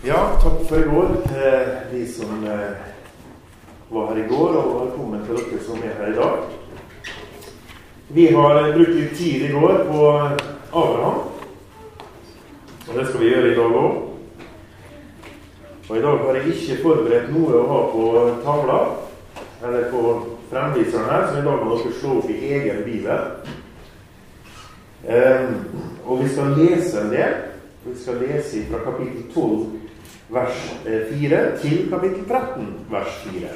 Ja, takk for i går til de som var her i går, og velkommen til dere som her i dag. Vi har brukt litt tid i går på Abraham, og det skal vi gjøre i dag også. Og i dag har jeg ikke forberedt noe å ha på tavla, eller på fremviseren her, så i dag må dere slå opp i egen bibel. Og vi skal lese en del. Vi skal lese fra kapittel 12, vers 4 til kapittel 13, vers 4.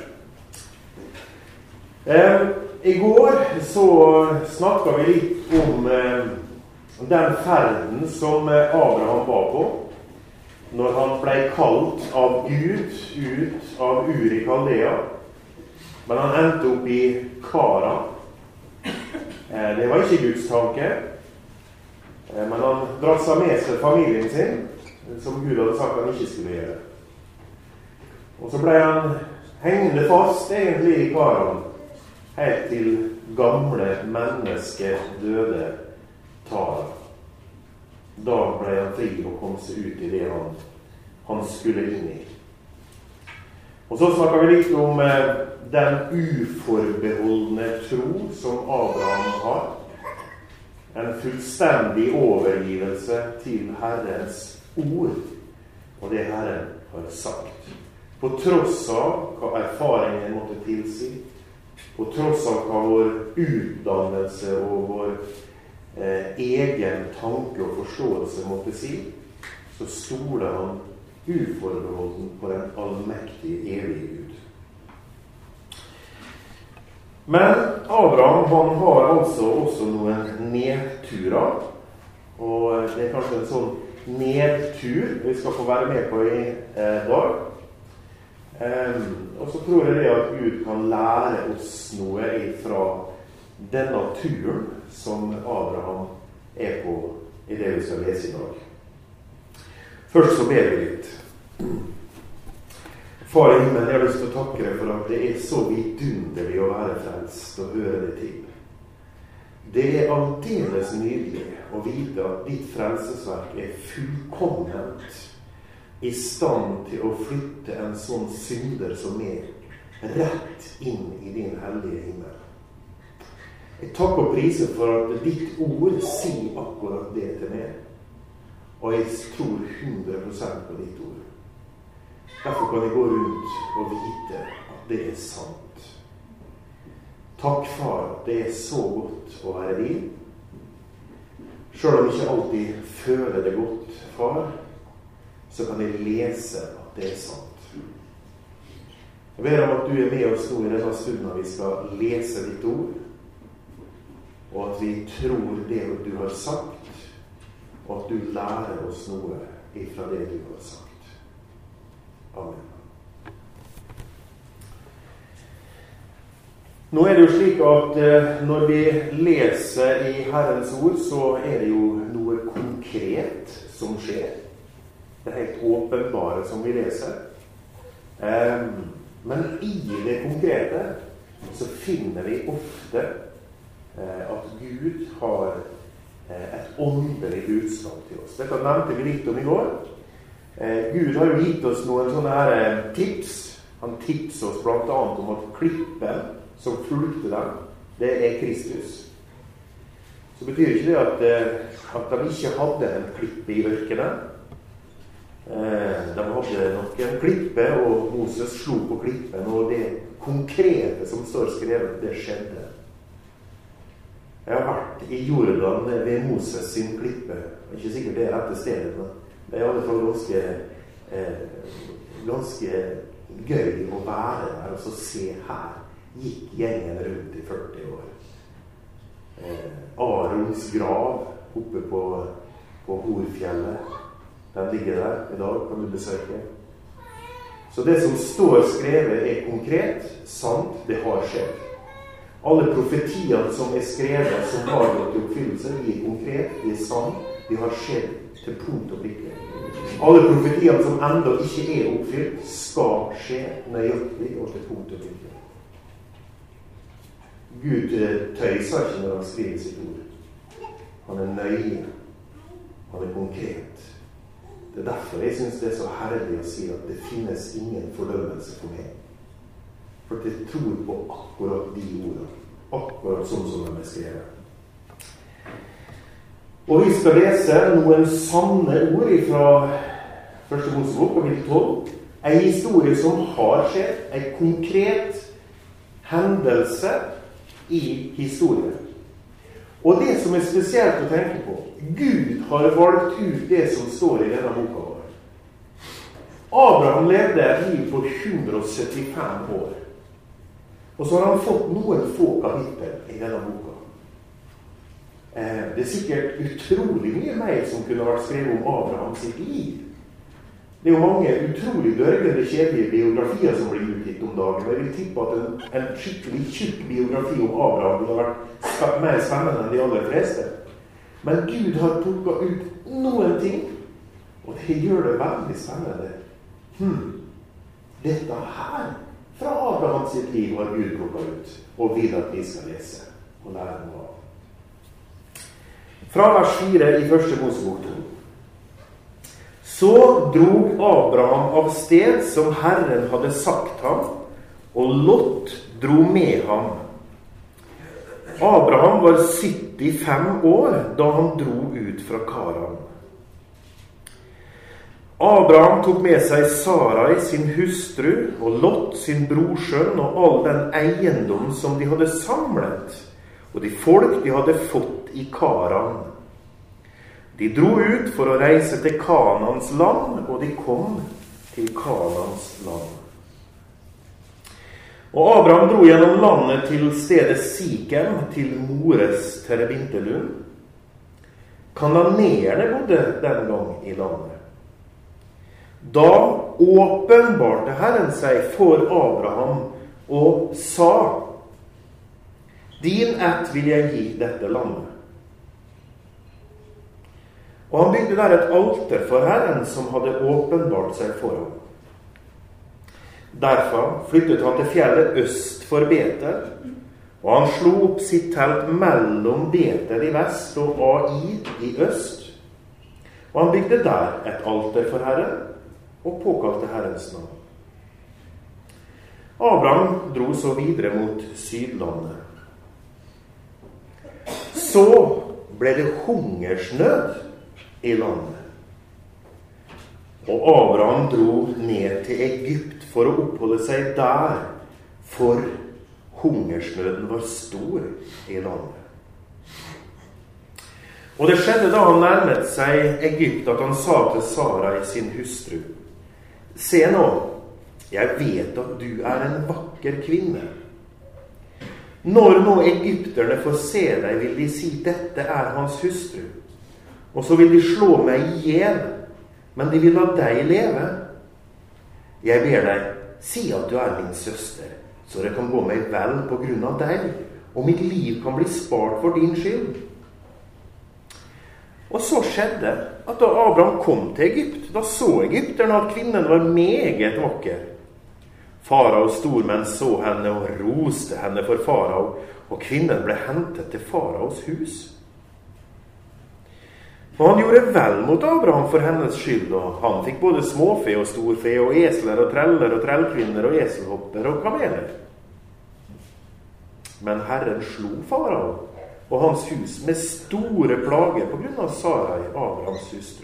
I går så snakket vi litt om den ferden som Abraham var på, når han ble kalt av Gud ut av Ur i Kaldea, men han endte opp i Karan. Det var ikke Guds tanke, men han drasset med seg familien sin, som Gud hadde sagt han ikke skulle gjøre. Og så ble han hengende fast egentlig i Karan, helt til gamle mennesker døde Tara. Da ble han fri og kom seg ut i det han skulle inn i. Og så snakket vi litt om den uforbeholdne tro som Abraham har. En fullstendig overgivelse til Herrens ord og det Herren har sagt. På tross av hva erfaringen måtte tilsi, på tross av hva vår utdannelse og vår egen tanke og forståelse måtte si, så stoler han uforbeholden på den allmektige evige Gud. Men Abraham, han har altså også noen nedturer, og det er kanskje en sånn nedtur vi skal få være med på i dag. Og så tror jeg det at Gud kan lære oss noe fra denne turen som Abraham er på i det vi skal lese i dag. Først så ber vi litt. Far i himmelen, jeg har lyst til å takke deg for at det er så vidunderlig å være frelst og høre det til. Det er aldeles nydelig å vite at ditt frelsesverk er fullkomment i stand til å flytte en sånn synder som er rett inn i din hellige himmel. Jeg takker og priser for at ditt ord sier akkurat det til meg, og jeg tror 100% på ditt ord. Derfor kan jeg gå rundt og vite at det er sant. Takk, far, det er så godt å være din. Selv om jeg ikke alltid føler det godt, far, så kan jeg lese at det er sant. Jeg ber om at du er med oss nå i denne stunden vi skal lese ditt ord, og at vi tror det du har sagt, og at du lærer oss noe ifra det du har sagt. Amen. Nå er det jo slik at når vi leser i Herrens ord, så er det jo noe konkret som skjer. Det er helt åpenbare som vi leser. Men i det konkrete så finner vi ofte at Gud har et åndelig budskap til oss. Dette nevnte vi litt om i går. Gud har jo gitt oss noen sånne her tips. Han tipser oss blant annet om at klippen som fulgte dem, det er Kristus. Så betyr ikke det at de ikke hadde en klippe i ørkenen. De hadde nok en klippe, og Moses slo på klippen, og det konkrete som står skrevet, det skjedde. Jeg har vært i Jordan ved Moses sin klippe. Ikke sikkert det er rette stedet, men det er i alle fall ganske gøy å være der, og så se her gikk gjengen rundt i 40 år. Arons grav oppe på Horfjellet, den ligger der i dag, kan du besøke. Så det som står skrevet er konkret, sant, det har skjedd. Alle profetiene som er skrevet, som har gått i oppfyllelse, de er konkret, de er sant, de har skjedd til punkt og prikke. Alle profetiene som enda ikke er oppfylt, skal skje nøyaktig og til punkt og prikke. Gud tøyser ikke når han skriver sitt ord. Han er nøye. Han er konkret. Det derfor jeg synes det så herlig å si at det finnes ingen fordømmelse for meg. For jeg tror på akkurat de ordene. Akkurat sånn som de skrevet. Og vi skal lese noen sanne ord fra 1. Mosebok, kapittel 12. En historie som har skjedd, en konkret hendelse i historien. Og det som spesielt å tenke på, Gud har valgt ut det som står i denne boka. Abraham levde et liv på 175 år. Og så har han fått noen få kapittel i denne boka. Det sikkert utrolig mye mer som kunne vært skrevet om Abraham sitt liv. Det jo mange utrolig dørgende kjedelige biografier som blir utgitt om dagen. Jeg vil tippe at en skikkelig tjukk biografi om Abraham ville vært mer spennende enn de aller fleste. Men Gud har plukket ut noen ting, og det gjør det veldig spennende. Dette her fra Abraham sitt liv har Gud plukket ut, og vil at vi skal lese og lære noe av. Fra vers 4 i 1. Mosebok 2. Så drog Abraham av sted som Herren hadde sagt ham, og Lot dro med ham. Abraham var 75 år da han dro ut fra Karan. Abraham tok med seg Sarai sin hustru og Lot sin brorsønn og all den eiendom som de hadde samlet, og de folk de hadde fått i Karan. De dro ut for å reise til Kanans land, og de kom til Kanans land. Og Abraham dro gjennom landet til stedet Sikem, til Mores terebintelund. Kananeerne bodde den gang i landet. Da åpenbarte Herren seg for Abraham og sa: Din ett vil jeg gi dette landet. Og han bygde der et alter for Herren som hadde åpenbart seg for ham. Derfra flyttet han til fjellet øst for Betel, og han slo opp sitt telt mellom Betel i vest og Ai i øst. Og han bygde der et alter for Herren, og påkalte Herrens navn. Abraham dro så videre mot Sydlandet. Så ble det hungersnød i landet. Og Abraham dro ned til Egypt for å oppholde seg der, for hungersnøden var stor i landet. Og det skjedde da han nærmet seg Egypt, at han sa til Sarai sin hustru: Se nå, jeg vet at du er en vakker kvinne. Når nå egypterne får se deg, vil de si: dette er hans hustru. Og så vil de slå meg ihjel, men de vil la deg leve. Jeg ber deg, si at du er min søster, så det kan gå meg vel på grunn av deg, og mitt liv kan bli spart for din skyld. Og så skjedde at da Abraham kom til Egypt, da så egypterne at kvinnen var meget vakker. Faraos stormenn så henne og roste henne for farao, og kvinnen ble hentet til faraos hus. Og han gjorde vel mot Abraham for hennes skyld, og han fikk både småfe og storfe, og esler og treller og trellkvinner og eselhopper og kameler. Men Herren slo farao og hans hus med store plager på grunn av Sarai, Abrahams hustru.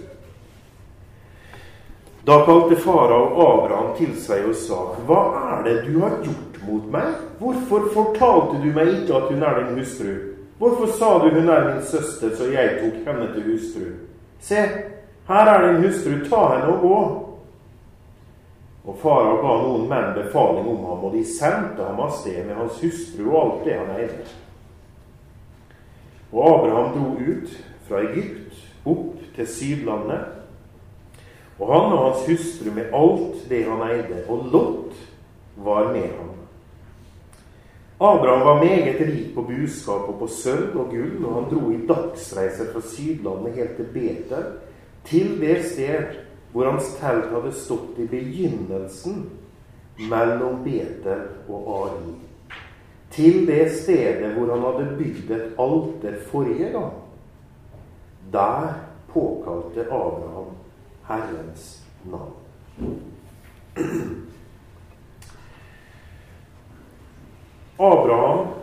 Da kalte farao Abraham til seg og sa: Hva er det du har gjort mot meg? Hvorfor fortalte du meg ikke at hun er din hustru? Hvorfor sa du hun er min søster, så jeg tok henne til hustru? Se, her er din hustru, ta henne og gå. Og farao ga noen menn befaling om ham, og de sendte ham av sted med hans hustru og alt det han eide. Og Abraham dro ut fra Egypt, opp til Sydlandet, og han og hans hustru med alt det han eide, og Lot var med ham. Abraham var meget rik på buskap og på sølv og gull, og han dro i dagsreiser fra Sydlandet helt til Betel, til det sted hvor hans telt hadde stått i begynnelsen mellom Betel og Ai, til det stedet hvor han hadde bygd et alter forrige gang. Der påkalte Abraham Herrens navn. Abraham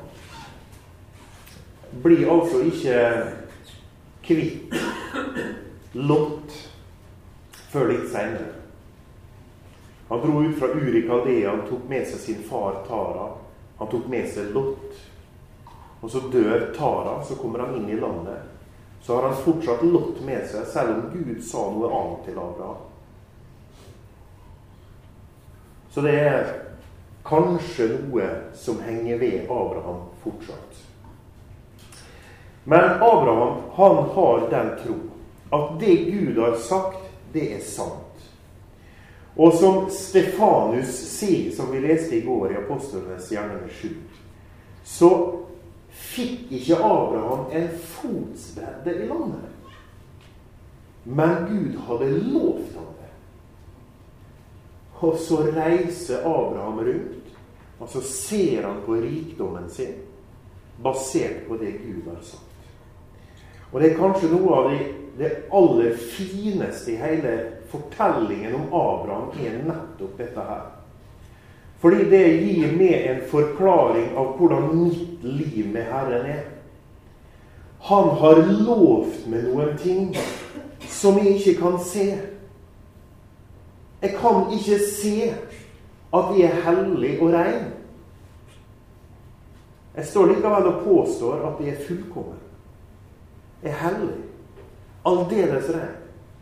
blir altså ikke kvitt Lot før litt senere. Han dro ut fra Ur i Kaldea, han tok med seg sin far Tara, han tok med seg Lot. Og så dør Tara, så kommer han inn i landet. Så har han fortsatt Lot med seg, selv om Gud sa noe annet til Abraham. Så det er kanskje noe som henger ved Abraham fortsatt. Men Abraham, han har den tro at det Gud har sagt, det er sant. Og som Stefanus sier, som vi leste i går i Apostlenes gjerninger 7, så fikk ikke Abraham en fotsbredde i landet. Men Gud hadde lovt ham det. Og så reiser Abraham rundt, og så ser han på rikdommen sin, basert på det Gud har sagt. Og det er kanskje noe av det aller fineste i hele fortellingen om Abraham er nettopp dette her. Fordi det gir meg en forklaring av hvordan mitt liv med Herren er. Han har lovt meg noen ting som jeg ikke kan se. Jeg kan ikke se at jeg er hellig og ren. Jeg står likevel og påstår at jeg er fullkommen. Jeg er hellig. Aldeles ren.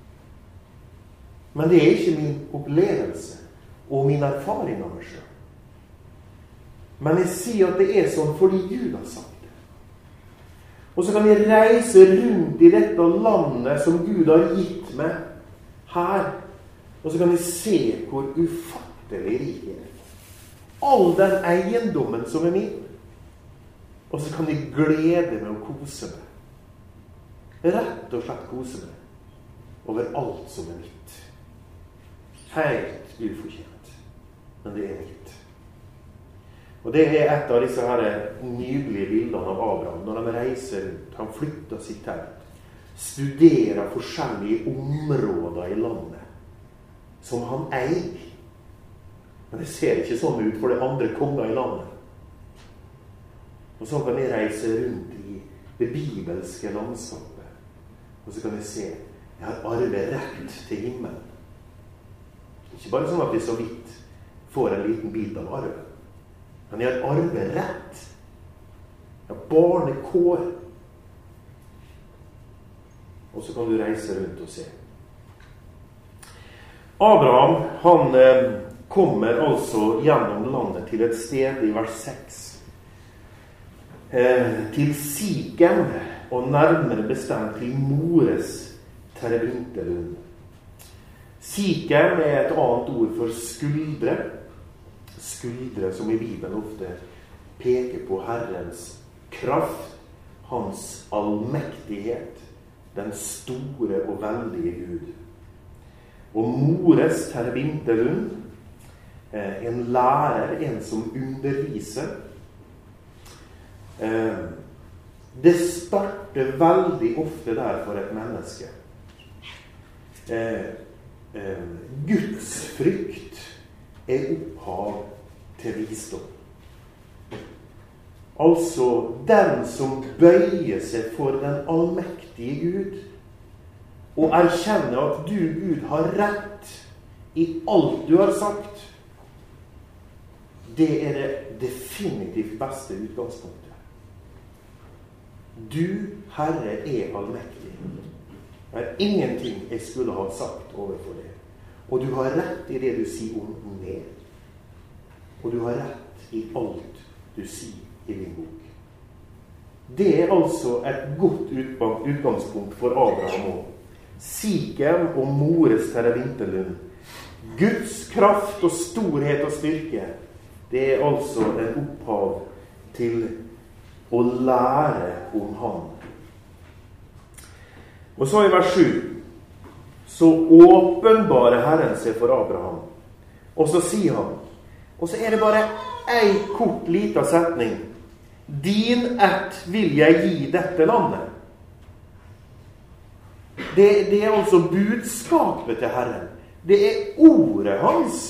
Men det er ikke min opplevelse og min erfaring av meg selv. Men jeg sier at det er sånn fordi Gud har sagt det. Og så kan jeg reise rundt i dette landet som Gud har gitt meg her. Og så kan jeg se hvor ufattelig rik jeg er. All den eiendommen som er min. Og så kan jeg glede meg og kose meg. Rett og slett kose meg over alt som er mitt. Helt ufortjent. Men det er mitt. Og det er et av disse her nydelige bildene av Abraham når han reiser rundt. Han flytter sitt telt. Studerer forskjellige områder i landet som han eier. Men det ser ikke sånn ut for det andre konger i landet. Og så kan jeg reise rundt i det bibelske landskapet. Og så kan jeg se, jeg har arvet rett til himmelen. Ikke bare sånn at jeg så vidt får en liten bit av arven. Men jeg har arvet rett. Jeg har barnekår. Og så kan du reise rundt og se. Abraham, han kommer altså gjennom landet til et sted i vers 6. Til Sikem, og nærmere bestemt til Mores terebintelund. Sikem er et annet ord for skuldre. Skuldre som i Bibelen ofte peker på Herrens kraft, hans allmektighet, den store og veldige Gud. Og Mores terebintelund, en lærer, en som underviser. Det starter veldig ofte der for et menneske. Guds frykt er opphav til visdom. Altså den som bøyer seg for den allmektige Gud, og erkjenner at du, Gud, har rett i alt du har sagt, det er det definitivt beste utgangspunktet. Du, Herre, er allmektig. Det er ingenting jeg skulle ha sagt overfor deg. Og du har rett i det du sier om meg. Og du har rett i alt du sier i din bok. Det er altså et godt utgangspunkt for Abraham også. Sikem og Mores terebintelund. Guds kraft og storhet og styrke, det er altså en opphav til å lære om han. Og så i vers 7, så åpenbarer Herren seg for Abraham. Og så sier han, og så er det bare en kort liten setning. Din ett vil jeg gi dette landet. Det er altså budskapet til Herren. Det er ordet hans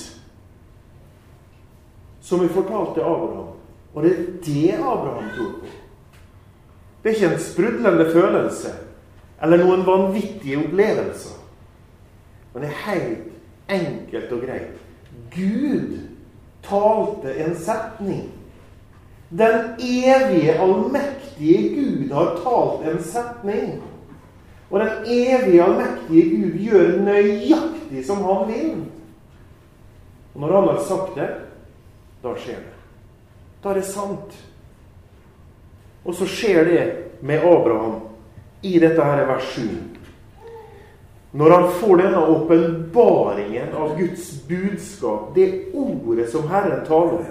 som vi fortalte Abraham. Og det er det Abraham tror på. Det er ikke en sprudlende følelse eller noen vanvittige opplevelser. Men det er helt enkelt og greit. Gud talte en setning. Den evige, allmektige Gud har talt en setning. Og den evige, allmektige Gud gjør nøyaktig som han vil. Og når han har sagt det, da skjer det. Da er det sant. Og så skjer det med Abraham i dette her vers 7. Når han får denne åpenbaringen av Guds budskap, det ordet som Herren taler,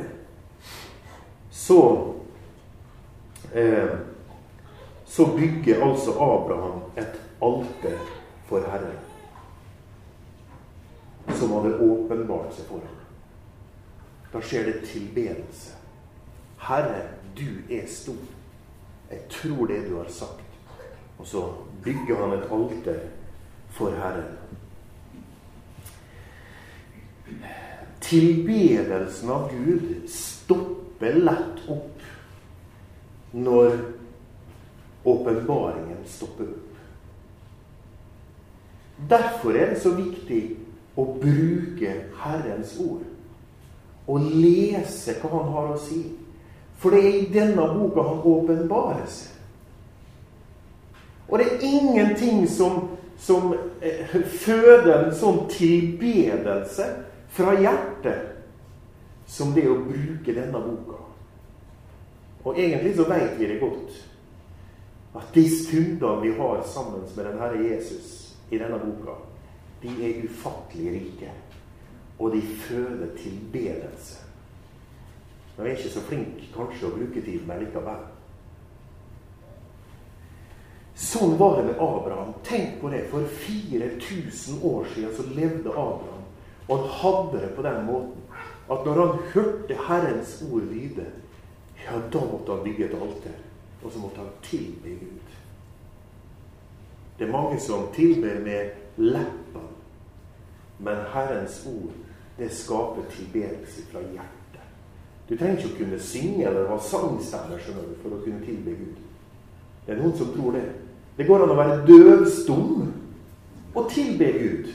så bygger altså Abraham et alter for Herren, som hadde åpenbart seg for ham. Da skjer det tilbedelse. Herre, du er stor. Jeg tror det du har sagt. Og så bygger han et alter for Herren. Tilbedelsen av Gud stopper lett opp når åpenbaringen stopper opp. Derfor er det så viktig å bruke Herrens ord og lese hva han har å si. For det er i denne boka han åpenbarer seg. Og det er ingenting som føder en sånn tilbedelse fra hjertet som det å bruke denne boka. Og egentlig så vet vi det godt at de stundene vi har sammen med den Herre Jesus i denne boka, de er ufattelig rike, og de føder tilbedelse. Men vi er ikke så flink kanskje å bruke tid med likevel. Sånn var det med Abraham. Tenk på det, for 4000 år siden så levde Abraham, og han hadde det på den måten at når han hørte Herrens ord lyde, ja, da måtte han bygge et alter, og så måtte han tilbe Gud. Det er mange som tilber med leppene, men Herrens ord, det skaper tilbedelse fra hjertet. Du trenger ikke å kunne synge eller ha sangstemmer for å kunne tilbe Gud. Det er noen som tror det. Det går an å være døvstum og tilbe Gud.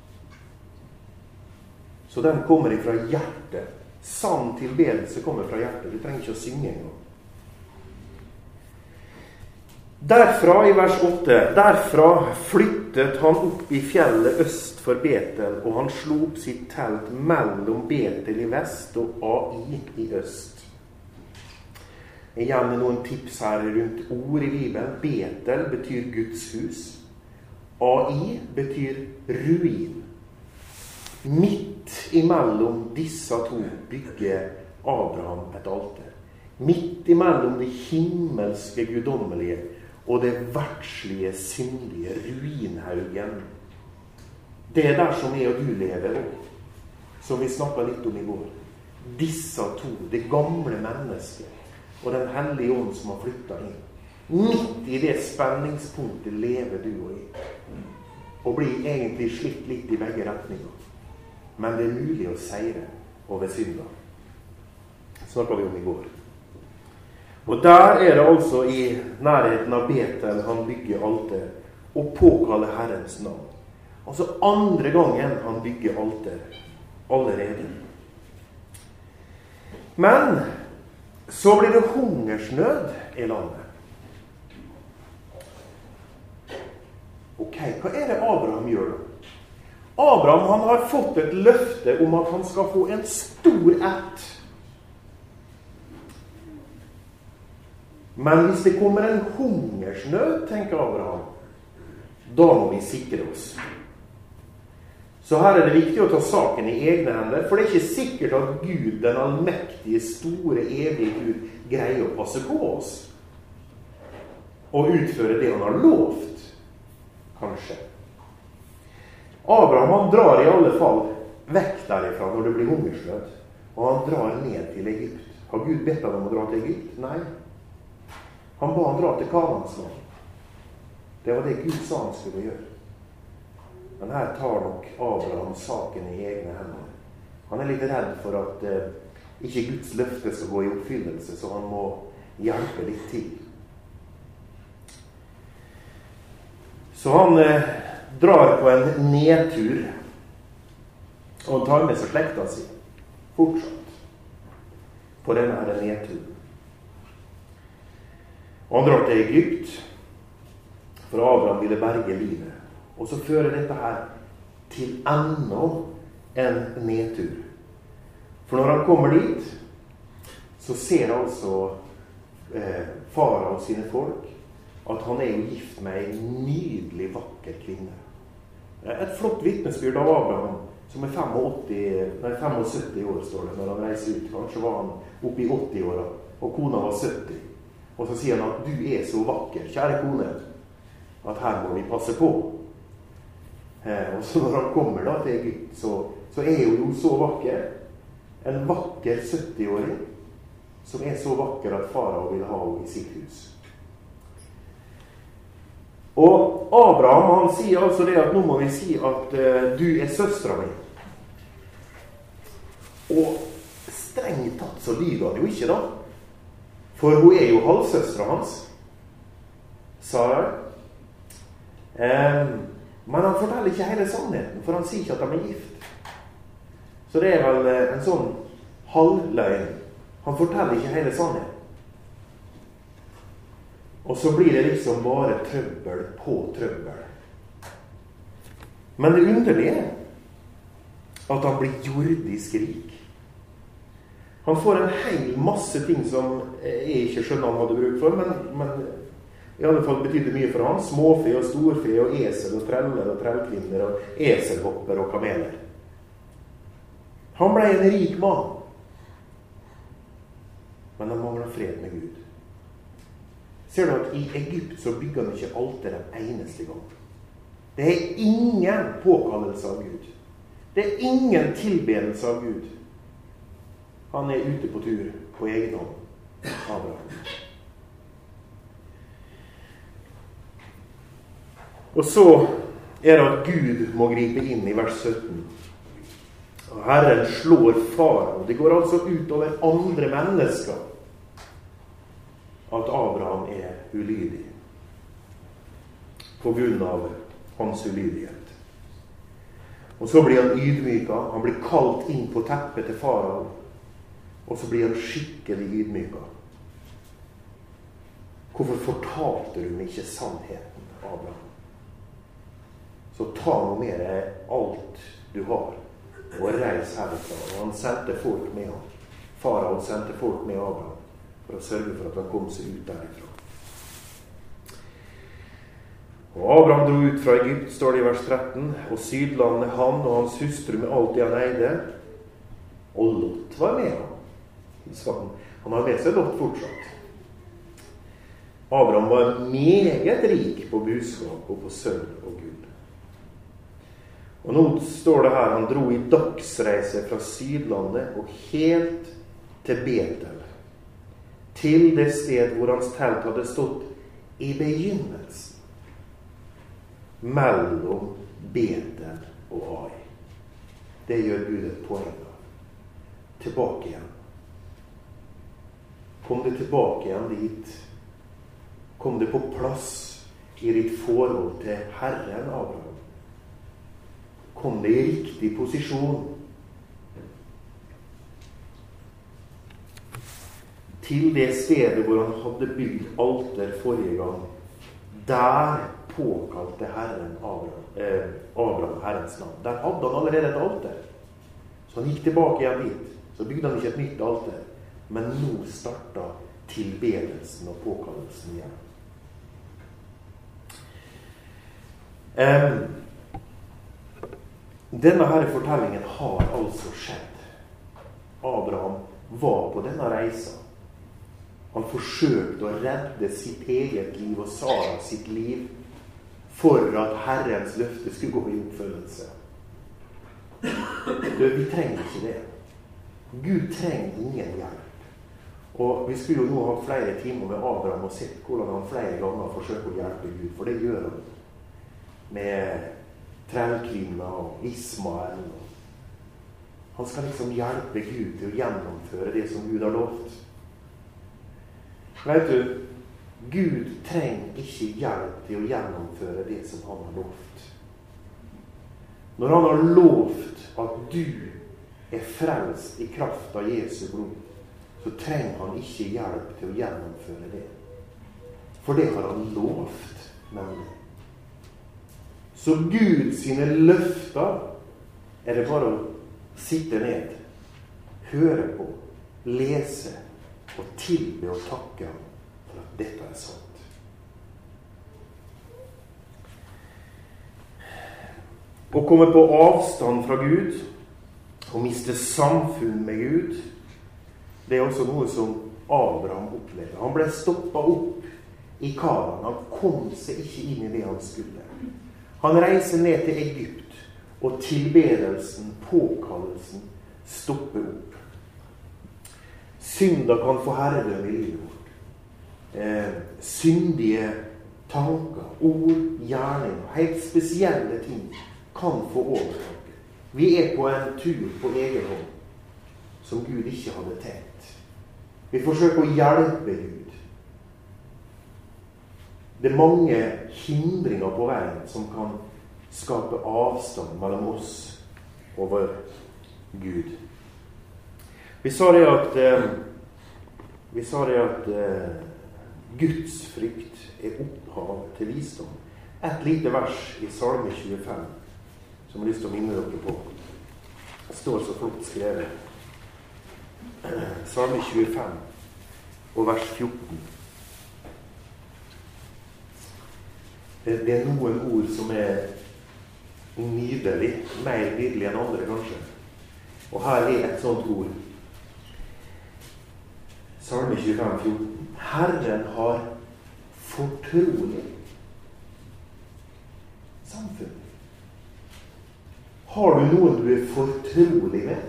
Så den kommer fra hjertet. Sann tilbedelse kommer fra hjertet. Du trenger ikke å synge engang. Derfra, i vers 8, derfra flyttet han opp i fjellet øst for Betel, og han slo opp sitt telt mellom Betel i vest og Ai i øst. Igjen noen tips her rundt ord i Bibelen. Betel betyr Guds hus. Ai betyr ruin. Midt imellom disse to bygger Abraham et alter. Midt imellom det himmelske guddommelige og det verdslige, syndige, ruinhaugen. Det er der som jeg og du lever, som vi snakket litt om i går. Disse to, det gamle mennesket og den hellige ånd som har flyttet inn. Midt i det spenningspunktet lever du og jeg. Og blir egentlig slitt litt i begge retninger. Men det er mulig å seire over synda. Snakket vi om i går. Og der er det altså i nærheten av Betel han bygger alter og påkaller Herrens navn. Altså andre gangen han bygger alter allerede. Men så blir det hungersnød i landet. Ok, hva er det Abraham gjør da? Abraham han har fått et løfte om at han skal få en stor ett. Men hvis det kommer en hungersnød, tenker Abraham, da må vi sikre oss. Så her er det viktig å ta saken i egne hender, for det er ikke sikkert at Gud, den allmektige, store, evige Gud, greier å passe på oss og utføre det han har lovt, kanskje. Abraham han drar i alle fall vekk derifra når det blir hungersnød, og han drar ned til Egypt. Har Gud bedt ham om å dra til Egypt? Nei. Han ba han dra til Kanans land. Det var det Gud sa han skulle gjøre. Men her tar nok Abraham saken i egne hender. Han er litt redd for at ikke Guds løfte skal gå i oppfyllelse, så han må hjelpe litt til. Så han drar på en nedtur, og han tar med seg slekta si, fortsatt, på denne her nedturen. Og han drar til Egypt, for Abraham ville berge livet. Og så fører dette her til enda en nedtur. For når han kommer dit, så ser altså farao sine folk at han er jo gift med en nydelig, vakker kvinne. Et flott vitnesbyrd av Abraham, som er 75 år, står det, når han reiser ut. Kanskje var han oppe i 80-åra, og kona var 70. Og så sier han at du er så vakker, kjære kone, at her må vi passe på. Og så når han kommer da til Egypt, så er hun jo så vakker. En vakker 70-åring, som er så vakker at farao vil ha henne i sitt hus. Og Abraham, han sier altså det at nå må vi si at du er søstra mi. Og strengt tatt så lyver han jo ikke da. For hun er jo halvsøstra hans, Sara. Men han forteller ikke hele sannheten, for han sier ikke at de er gift. Så det er vel en sånn halvløgn. Han forteller ikke hele sannheten. Og så blir det liksom bare trøbbel på trøbbel. Men det underlige er at han blir jordisk rik. Han får en hel masse ting som jeg ikke skjønner han hadde bruk for, men i alle fall betydde mye for han. Småfe og storfe og esel og treller og trellkvinner og eselhopper og kameler. Han ble en rik mann. Men han mangler fred med Gud. Ser du at i Egypt så bygger han ikke alter en eneste gang. Det er ingen påkallelse av Gud. Det er ingen tilbedelse av Gud. Han er ute på tur på egen hånd. Abraham. Og så er det at Gud må gripe inn i vers 17. Og Herren slår farao. Det går altså ut over andre mennesker at Abraham er ulydig på grunn av hans ulydighet. Og så blir han ydmyka. Han blir kalt inn på teppet til farao. Og så blir han skikkelig ydmyka. Hvorfor fortalte du meg ikke sannheten, Abraham? Så ta nå med deg alt du har, og reis herfra. Og han sendte folk med ham. Farao sendte folk med Abraham for å sørge for at han kom seg ut derifra. Og Abraham dro ut fra Egypt, står det i vers 13, og sydlandet han og hans hustru med alt det han eide. Og Lot var med ham. Så han har med seg Lot fortsatt. Abraham var meget rik på buskap og på sølv og gull. Og nå står det her, han dro i dagsreise fra sydlandet og helt til Betel, til det sted hvor hans telt hadde stått i begynnelsen, mellom Betel og Ai. Det gjør Gud et poeng av. Tilbake igjen. Kom det tilbake igjen dit? Kom det på plass i ditt forhold til Herren, Abraham? Kom det i riktig posisjon? Til det stedet hvor han hadde bygd alter forrige gang, der påkalte Herren Abraham Herrens navn. Der hadde han allerede et alter. Så han gikk tilbake igjen dit. Så bygde han ikke et nytt alter. Men nå startet tilbedelsen og påkallelsen igjen. Denne her fortellingen har altså skjedd. Abraham var på denne reisa. Han forsøkte å redde sitt eget liv og Sara sitt liv for at Herrens løfte skulle gå i oppfølgelse. Vi trenger ikke det. Gud trenger ingen hjelp. Og vi skulle jo nå ha flere timer med Abraham og sett hvordan han flere ganger forsøker å hjelpe Gud, for det gjør han med trellkvinna og Ismael. Han skal liksom hjelpe Gud til å gjennomføre det som Gud har lovt. Vet du, Gud trenger ikke hjelp til å gjennomføre det som han har lovt. Når han har lovt at du er frelst i kraft av Jesu blod, så trenger han ikke hjelp til å gjennomføre det. For det har han lovt, nemlig. Så Gud sine løfter er det bare å sitte ned, høre på, lese og tilbe og takke ham for at dette er sant. Å komme på avstand fra Gud og miste samfunn med Gud, det er også noe som Abraham opplevde. Han ble stoppet opp i Kanaan. Han kom seg ikke inn i det han skulle. Han reiser ned til Egypt, og tilbedelsen, påkallelsen, stopper opp. Synder kan få herredømme i livet vårt. Syndige tanker, ord, gjerninger, helt spesielle ting kan få overtak. Vi er på en tur på egen hånd som Gud ikke hadde tenkt. Vi forsøker å hjelpe Gud. Det er mange hindringer på veien som kan skape avstand mellom oss og vår Gud. Vi sa det at Guds frykt er opphav til visdom. Et lite vers i Salme 25 som jeg har lyst til å minne dere på. Det står så flott skrevet. Salme 25 og vers 14. Det er noen ord som er nydelig, mer nydelig enn andre kanskje. Og her er et sånt ord. Salme 25, 14. Herren har fortrolig samfunn. Har du noen du er fortrolig med?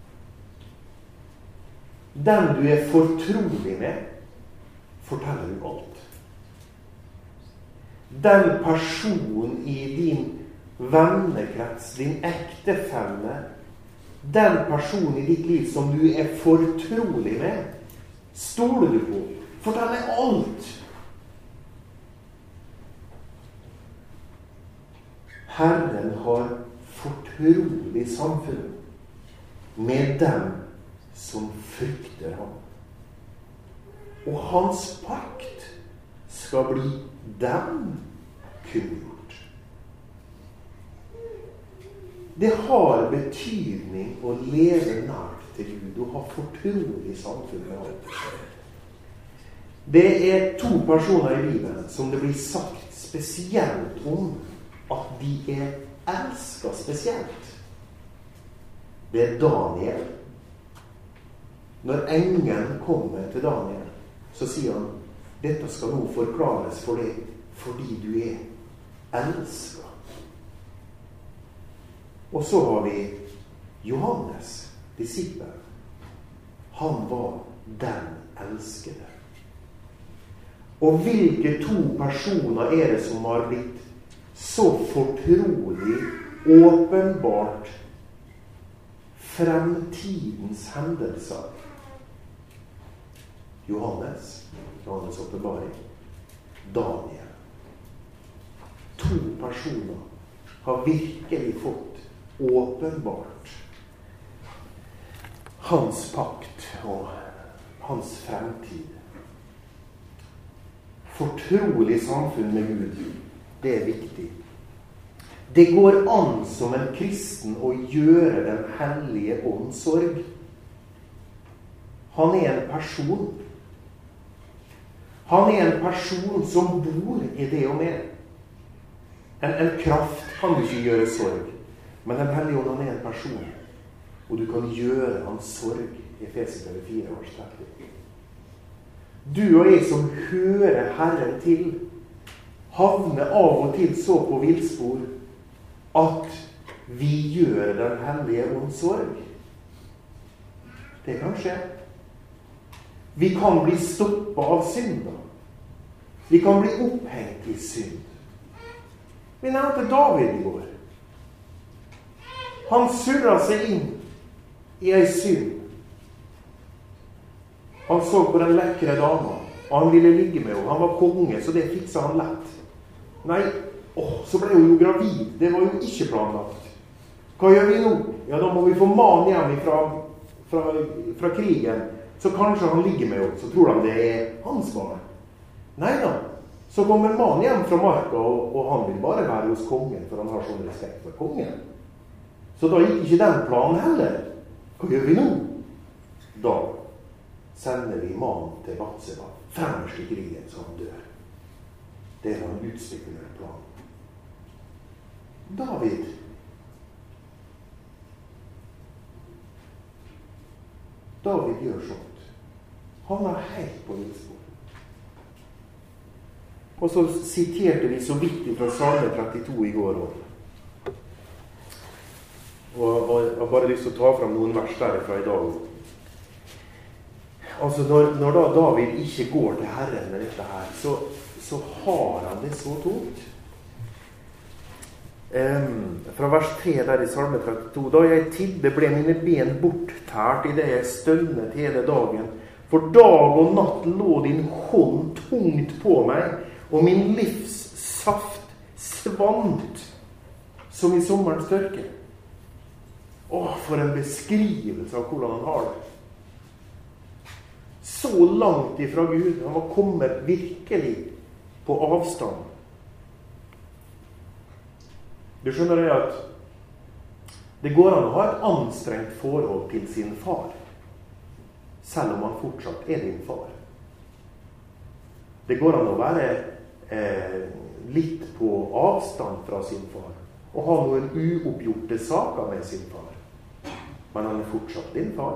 Den du er fortrolig med, forteller du alt. Den personen i din vennekrets, din ektefelle, den personen i ditt liv som du er fortrolig med, stoler du på, forteller alt. Herren har fortrolig samfunn med dem som frykter ham. Og hans pakt skal bli dem kunngjort. Det har betydning å leve nært til Gud og ha fortrolig samfunn med ham. Det er 2 personer i Bibelen som det blir sagt spesielt om at de er elsket spesielt. Det er Daniel. Når engelen kommer til Daniel, så sier han, dette skal nå forklares for deg, fordi du er elsket. Og så har vi Johannes, disippelen. Han var den elskede. Og hvilke 2 personer er det som har blitt så fortrolig, åpenbart fremtidens hendelser? Johannes åpenbaring, Daniel. 2 personer har virkelig fått åpenbart hans pakt og hans fremtid. Fortrolig samfunn med Gud, det er viktig. Det går an som en kristen å gjøre den hellige åndssorg. Han er en person. Han er en person som bor i det og med. En kraft kan du ikke gjøre sorg, men den hellige ånd, han er en person. Og du kan gjøre hans sorg i Efesierbrevet 4, vers 30. Du og jeg som hører Herren til, havner av og til så på villspor at vi gjør den hellige ånds sorg. Det kan skje. Vi kan bli stoppet av synder. Vi kan bli opphengt i synd. Vi nevnte David i går. Han surret seg inn i en synd. Han så på den lekre dama, og han ville ligge med henne. Han var konge, så det fikset han lett. Nei, så ble hun jo gravid. Det var jo ikke planlagt. Hva gjør vi nå? Ja, da må vi få man hjem fra krigen, så kanskje han ligger med henne, så tror han det er hans barn. Neida, så kommer man hjem fra marka, og han vil bare være hos kongen, for han har sånn respekt for kongen. Så da gikk ikke den planen heller. Hva gjør vi nå? Da sender vi mannen til Batseba, fremst i krigen, så han dør. Det er en utspekulert plan. David gjør sånt. Han er helt på villspor. Og så siterte vi så vidt fra Salme 32 i går også. Og jeg har bare lyst til å ta frem noen vers derfra i dag. Altså, når da David ikke går til Herren med dette her, så har han det så tungt. Fra vers 3 der i Salme 32. Da jeg tidde ble mine ben borttært i det jeg stønnet hele dagen. For dag og natt lå din hånd tungt på meg, og min livs saft svant som i sommerens tørke. For en beskrivelse av hvordan han har det. Så langt ifra Gud. Han var kommet virkelig på avstand. Du skjønner det at det går an å ha et anstrengt forhold til sin far, selv om han fortsatt er din far. Det går an å være litt på avstand fra sin far, og ha noen uoppgjorte saker med sin far. Men han er fortsatt din far.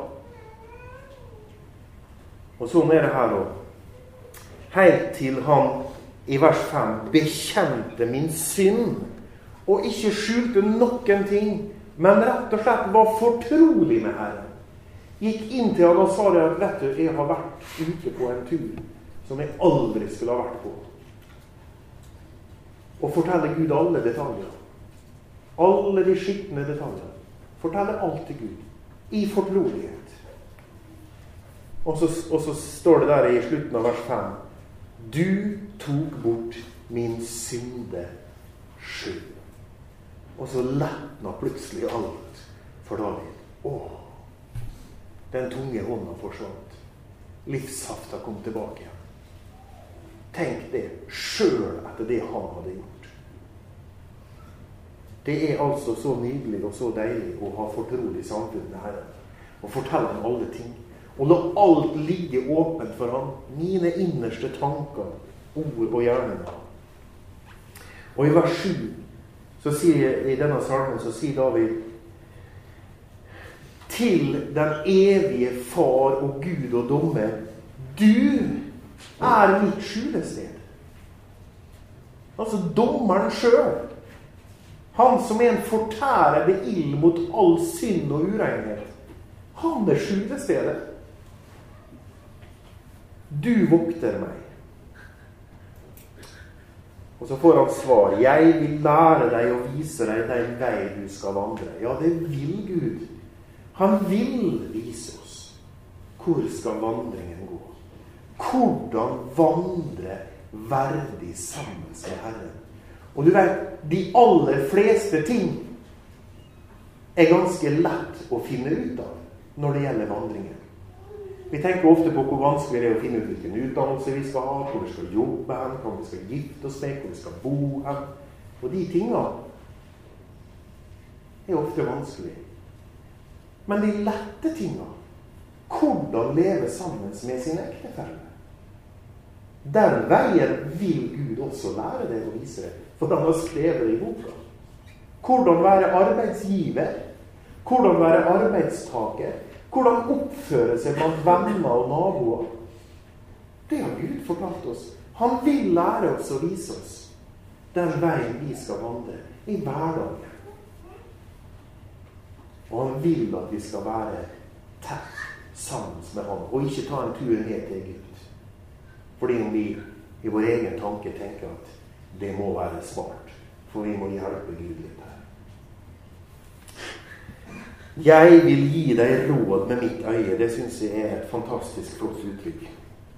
Og sånn er det her da. Helt til han i vers 5 bekjente min synd, og ikke skjulte noen ting, men rett og slett var fortrolig med Herren. Gikk inn til han og sa det at, vet du, jeg har vært ute på en tur som jeg aldri skulle ha vært på. Og fortelle Gud alle detaljer. Alle de skikkende detaljer. Fortelle alt til Gud. I fortrolighet. Og så står det der i slutten av vers 5. Du tok bort min synde skyld. Og så lettna plutselig alt for David. Den tunge hånda forsvant. Livshafta kom tilbake igjen. Tenk det, selv etter det han hadde gjort. Det er altså så nydelig og så deilig å ha fortrolig samfunn med Herren. Og fortelle ham alle ting. Og la alt ligge åpent for ham. Mine innerste tanker, ord og gjerninger. Og i vers 7, i denne salmen, så sier David: til den evige far og Gud og dommer, du er mitt skjulested. Altså dommeren selv. Han som er en fortærende ild mot all synd og urenhet. Han er skjulestedet. Du vokter meg. Og så får han svar: jeg vil lære deg og vise deg den vei du skal vandre. Ja, det vil Gud. Han vil vise oss hvor skal vandringen gå. Hvordan vandre verdig sammen med Herren. Og du vet, de aller fleste ting er ganske lett å finne ut av når det gjelder vandringen. Vi tenker ofte på hvor vanskelig det er å finne ut hvilken utdannelse vi skal ha, hvor vi skal jobbe hen, hvor vi skal gifte oss med, hvor vi skal bo hen. Og de tingene er ofte vanskelig. Men de lette tingene, hvordan leve sammen med sin ektefelle, den veien vil Gud også lære deg å vise deg, for han har skrevet i boka. Hvordan være arbeidsgiver, hvordan være arbeidstaker, hvordan oppføre seg blant venner og naboer. Det har Gud fortalt oss. Han vil lære oss og vise oss den veien vi skal vandre i hverdagen. Og han vil at vi skal være tett sammen med ham, og ikke ta en tur ned til Egypt. Fordi om vi i vår egen tanke tenker at det må være smart, for vi må hjelpe Gud litt her. Jeg vil gi deg råd med mitt øye. Det synes jeg er et fantastisk flott uttrykk.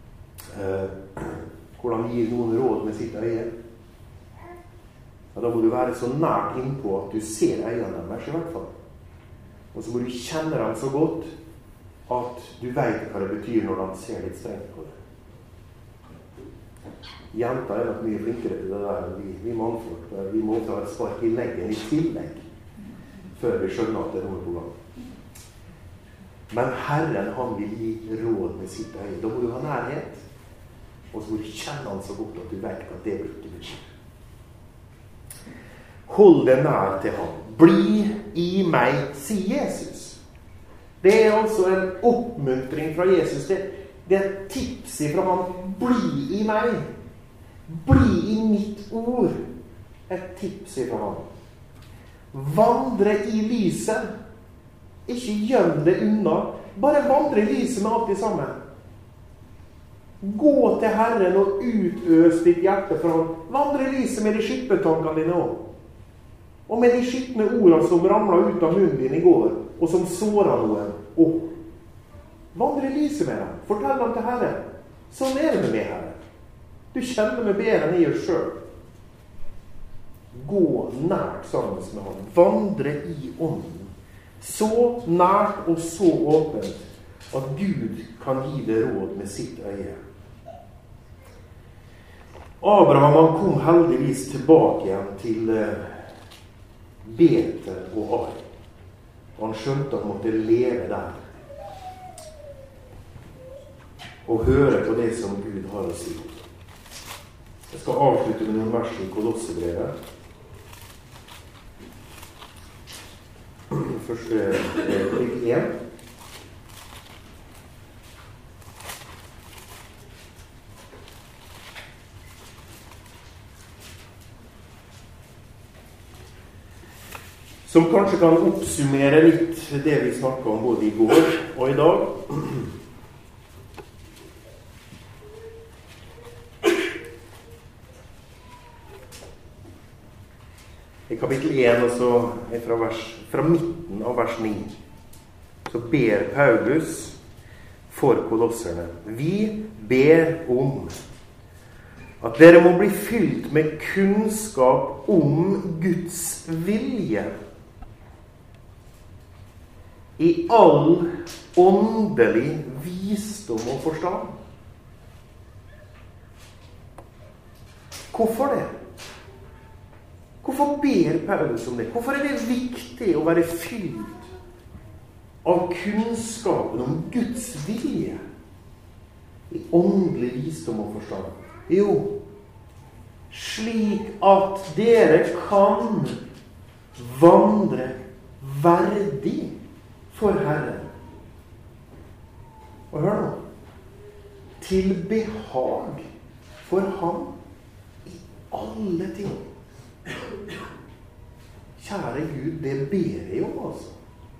Hvordan gir noen råd med sitt øye? Ja, da må du være så nært innpå at du ser øynene deres i hvert fall. Og så må du kjenne dem så godt at du vet hva det betyr når de ser litt strengt på det. Jenter er nok mye flinkere til det der enn vi mannfolk. Vi må ta et spark i leggen i tillegg før vi skjønner at det er noe på gang. Men Herren, han vil gi råd med sitt øye. Da må du ha nærhet, og så må du kjenne han så godt at du vet hva det blikket betyr. Hold deg nær til ham. Bli i meg, sier Jesus. Det er altså en oppmuntring fra Jesus. Det er et tips fra ham. Bli i meg. Bli i mitt ord. Et tips fra ham. Vandre i lyset. Ikke gjem det unna. Bare vandre i lyset med alt det samme. Gå til Herren og utøs ditt hjerte for ham. Vandre i lyset med de skippetankene dine også. Og med de skittende ordene som ramlet ut av munnen din i går, og som såret noen. Vandre i lyset med dem. Fortell dem til Herren. Sånn er det med Herren. Du kjenner meg bedre enn jeg gjør selv. Gå nært sammen med ham. Vandre i ånden. Så nært og så åpent at Gud kan gi det råd med sitt øye. Abraham han kom heldigvis tilbake igjen til Betel og Ai. Han skjønte at han måtte leve der og høre på det som Gud har å si. Jeg skal avslutte med noen vers i Kolossebrevet. Første kapittel 1. Som kanskje kan oppsummere litt det vi snakket om både i går og i dag. I kapittel 1, altså fra midten av vers 9, så ber Paulus for kolosserne. Vi ber om at dere må bli fylt med kunnskap om Guds vilje i all åndelig visdom og forstand. Hvorfor det? Hvorfor ber Paulus om det? Hvorfor er det viktig å være fylt av kunnskapen om Guds vilje i åndelig visdom og forstand? Jo, slik at dere kan vandre verdig for Herren. Og hør nå. Til behag for ham i alle ting. Kjære Gud, det ber jeg om, altså.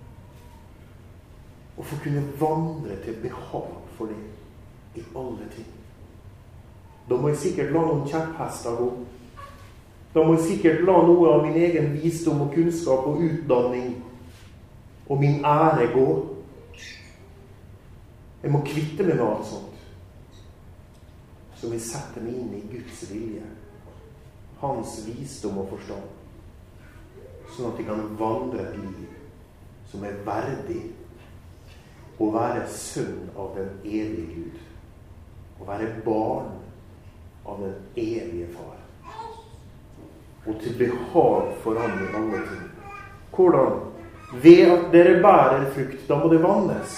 Å få kunne vandre til behag for det i alle ting. Da må jeg sikkert la noen kjepphester gå. Da må jeg sikkert la noe av min egen visdom og kunnskap og utdanning og min ære gå. Jeg må kvitte meg med alt sånt. Så vi setter meg inn i Guds vilje. Hans visdom og forstand. Sånn at vi kan vandre et liv som er verdig å være sønn av den evige Gud. Å være barn av den evige far. Og til behag for ham i alle ting. Hvordan? Ved at dere bærer frukt, da må det vannes.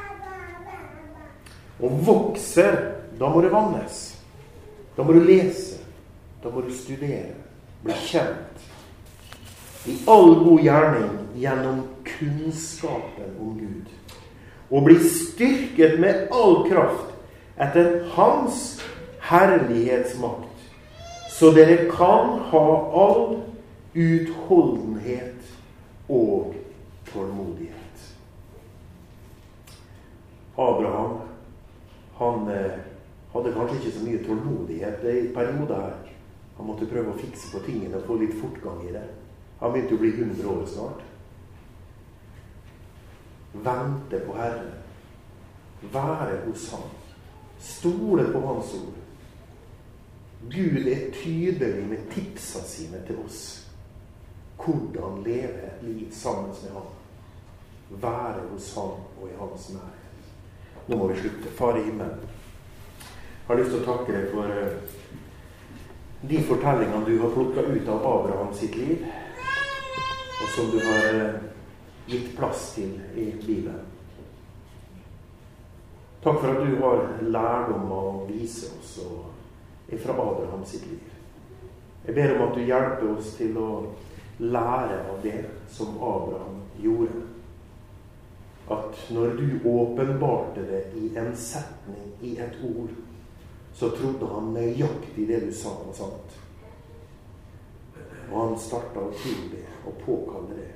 Og vokser, da må det vannes. Da må du lese. Da må du studere. Bli kjent. I all god gjerning gjennom kunnskapen om Gud. Og bli styrket med all kraft etter hans herlighetsmakt. Så dere kan ha all utholdenhet og tålmodighet. Abraham, han hadde kanskje ikke så mye tålmodighet i perioder her. Han måtte prøve å fikse på tingene og få litt fortgang i det. Han begynte å bli 100 år snart. vente på Herren, være hos ham, stole på hans ord. Gud er tydelig med tipsa sine til oss. Hvordan leve et liv sammen med ham. Være hos ham og i hans nærhet. Nå må vi slutte. Far i himmelen, jeg har lyst til å takke deg for de fortellingene du har plukket ut av Abraham sitt liv, og som du har gitt plass til i Bibelen. Takk for at du har lærdom å vise oss fra Abraham sitt liv. Jeg ber om at du hjelper oss til å lære av det som Abraham gjorde. At når du åpenbarte det i en setning, i et ord, så trodde han nøyaktig det du sa var sant. Og han startet å tilbe og påkalle det.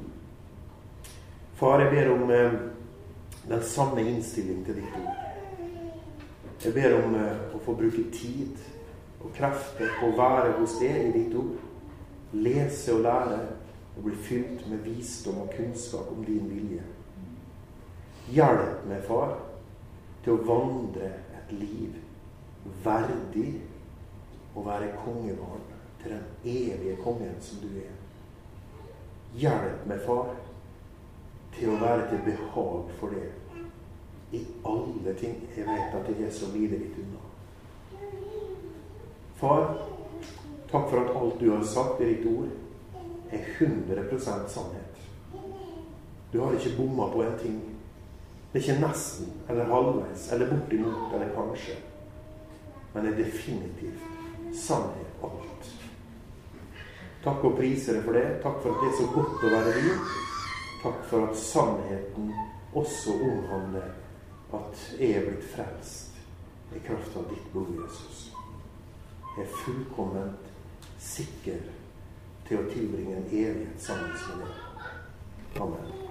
Far, jeg ber om den samme innstilling til ditt ord. Jeg ber om å få bruke tid og krefter på å være hos deg i ditt ord. Lese og lære og bli fylt med visdom og kunnskap om din vilje. Hjelp meg, far, til å vandre et liv verdig å være kongebarn til den evige kongen som du er. Hjelp meg, far, til å være til behag for det i alle ting. Jeg vet at det er så videre unna. Far, takk for at alt du har sagt i ditt ord er 100% sannhet. Du har ikke bommet på en ting. Det er ikke nesten, eller halvveis, eller bortimot, eller kanskje. Men det er definitivt sannhet alt. Takk og priser deg for det. Takk for at det er så godt å være liv. Takk for at sannheten også omhandler at jeg er blitt frelst i kraft av ditt blod, Jesus. Jeg er fullkomment sikker til å tilbringe en evighet sammen med deg. Amen.